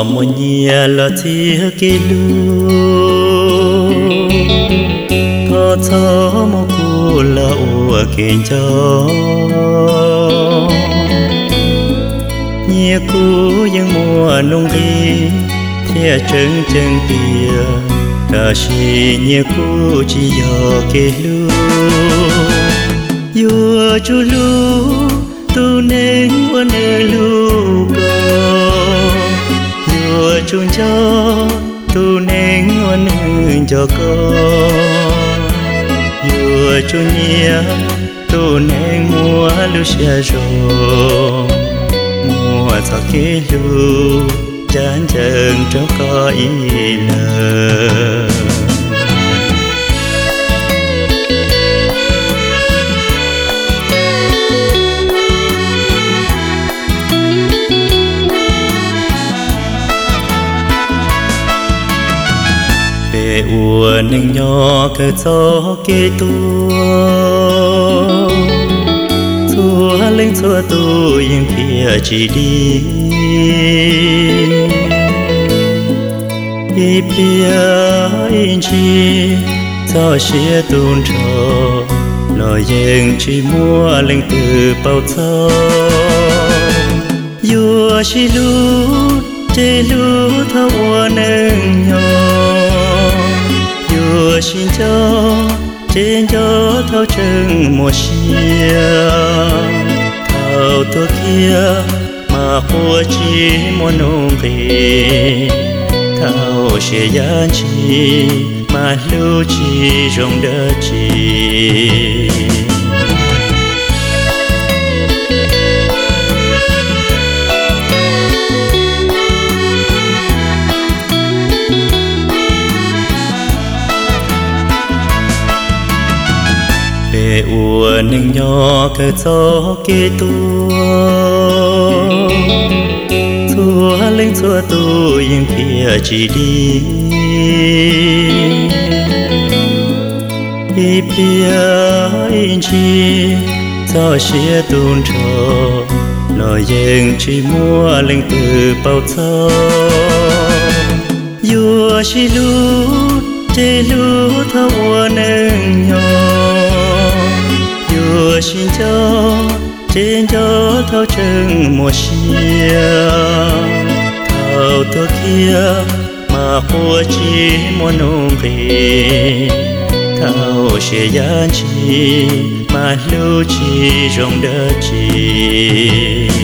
một nhà là thia kê lu thọ thọ một cô là ua kê cho nhà côยังmùa nung đi thia chân chân tia cả si nhà cô chỉ do kê lu yêu chú lu tu nên quan hệ lu có chung cho tu nên ngoan hương cho con vừa chu nhia tu nên mua lu xe rồi mua cho cái lu chán chừng cho có ý lời ua nâng nhỏ cơ gió kê tua lên xua tu yên phía chỉ đi ý phía yên chi gió xia tuôn trò lo yên chỉ mua lên từ bao gió yêu chỉ lút chê lút thao ua nâng nhỏ xin cho trên gió thao chân mùa xia thao tua kia mà hoa chi mùa nông về thao xia gian chi mà lưu chi rong đất chi ua nâng nhỏ cơ gió kê tua lên xua tu yên phía chỉ đi ý phía yên chi gió xia tuôn trò lo yên chỉ mua lên từ bao gió yêu chỉ lút chê lút thao ua nâng nhỏ xin cho trên gió thao chân mùa xia thao tua kia mà hoa chi mùa nông về thao xia gian chi mà lưu chi rong đất chi